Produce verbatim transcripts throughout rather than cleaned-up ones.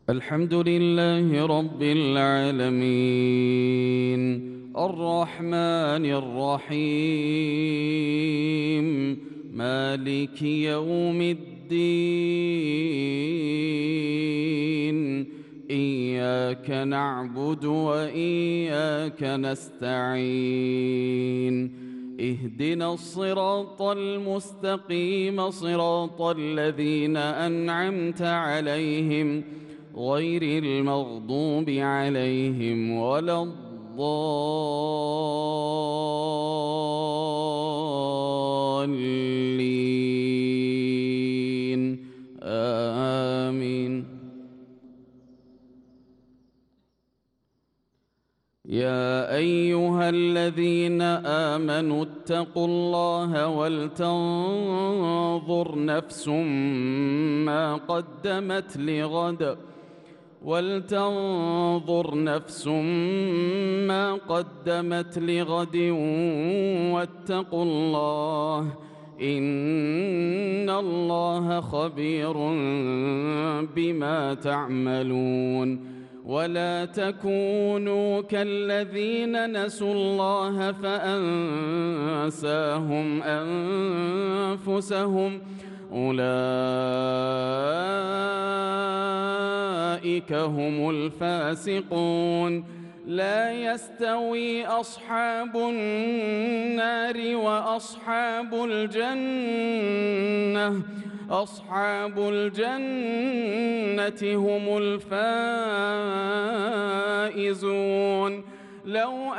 الحمد لله رب العالمين الرحمن الرحيم مالك يوم الدين إياك نعبد وإياك نستعين اهدنا الصراط المستقيم صراط الذين أنعمت عليهم غير المغضوب عليهم ولا الضالين آمين. يا أيها الذين آمنوا اتقوا الله ولتنظر نفس ما قدمت لغد ولتنظر نفس ما قدمت لغد واتقوا الله إن الله خبير بما تعملون. ولا تكونوا كالذين نسوا الله فأنساهم أنفسهم أولئك هم الفاسقون. لا يستوي أصحاب النار وأصحاب الجنة أصحاب الجنة هم الفائزون. لو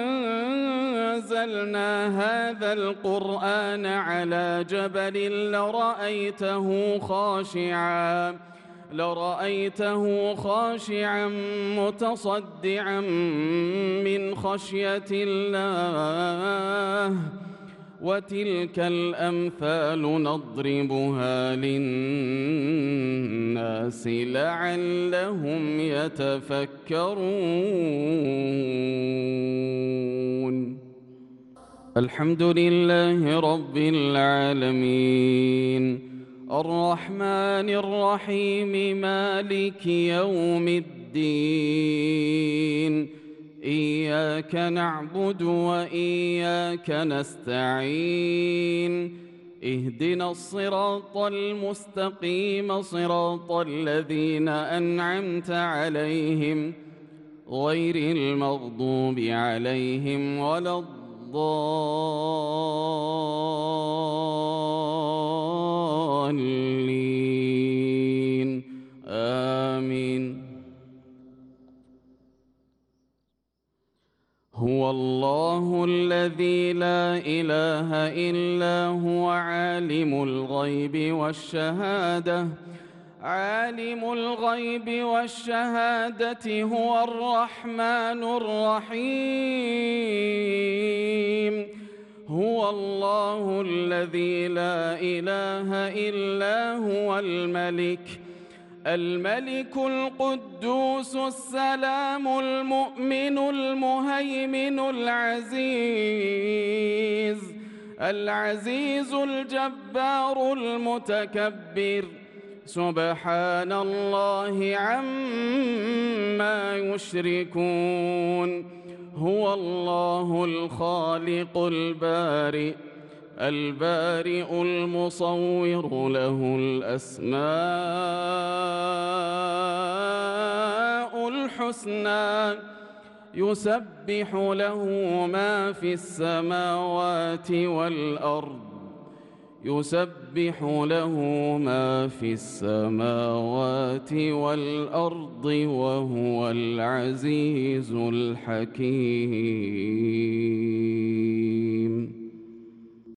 أنزلنا هذا القرآن على جبل لرأيته خاشعاً لرأيته خاشعاً متصدعاً من خشية الله. وتلك الأمثال نضربها للناس لعلهم يتفكرون. الحمد لله رب العالمين الرحمن الرحيم مالك يوم الدين إياك نعبد وإياك نستعين اهدنا الصراط المستقيم صراط الذين أنعمت عليهم غير المغضوب عليهم ولا الضالين آمين. هو الله الذي لا إله إلا هو عالم الغيب والشهادة عالم الغيب والشهادة هو الرحمن الرحيم. هو الله الذي لا إله إلا هو الملك الملك القدوس السلام المؤمن المهيمن العزيز العزيز الجبار المتكبر سبحان الله عما يشركون. هو الله الخالق البارئ البارئ المصور له الأسماء الحسنى يسبح له ما في السماوات والأرض يسبح له ما في السماوات والأرض وهو العزيز الحكيم.